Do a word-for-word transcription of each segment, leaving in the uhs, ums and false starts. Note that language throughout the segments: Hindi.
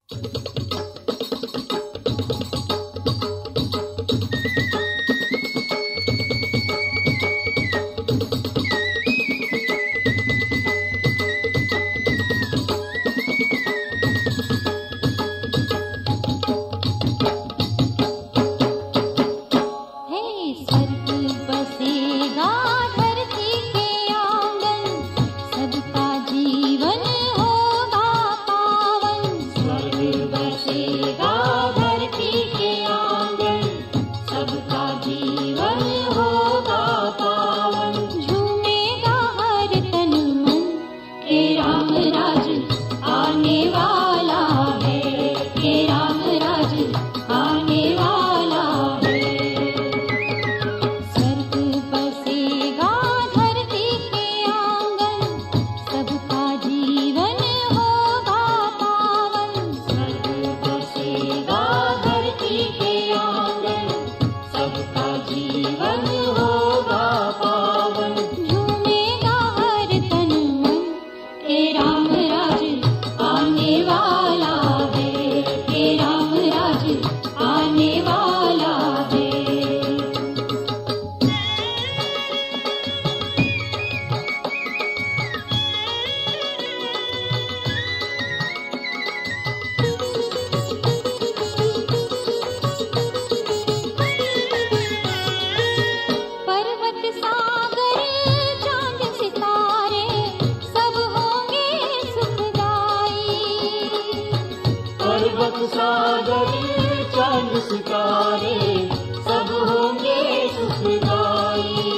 सागर चांद सितारे सब होंगे सुखदाई।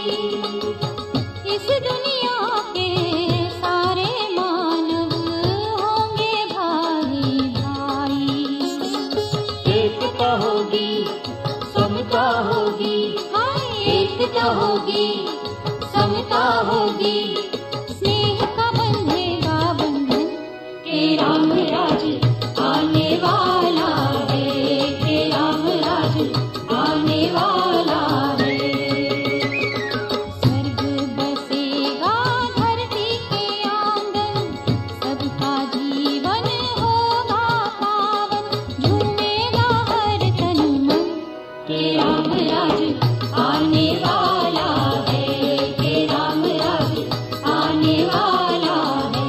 इस दुनिया के सारे मानव होंगे भाई भाई। एकता होगी समता होगी, एकता होगी समता होगी, स्नेह का बंधेगा बंधन के राम राज आने वाला है, के राम राज आने वाला है। स्वर्ग बसेगा धरती के आंगन, सबका जीवन होगा पावन, झूमेगा हर तन मन के राम राज आने वाला है, के राम राज आने वाला है।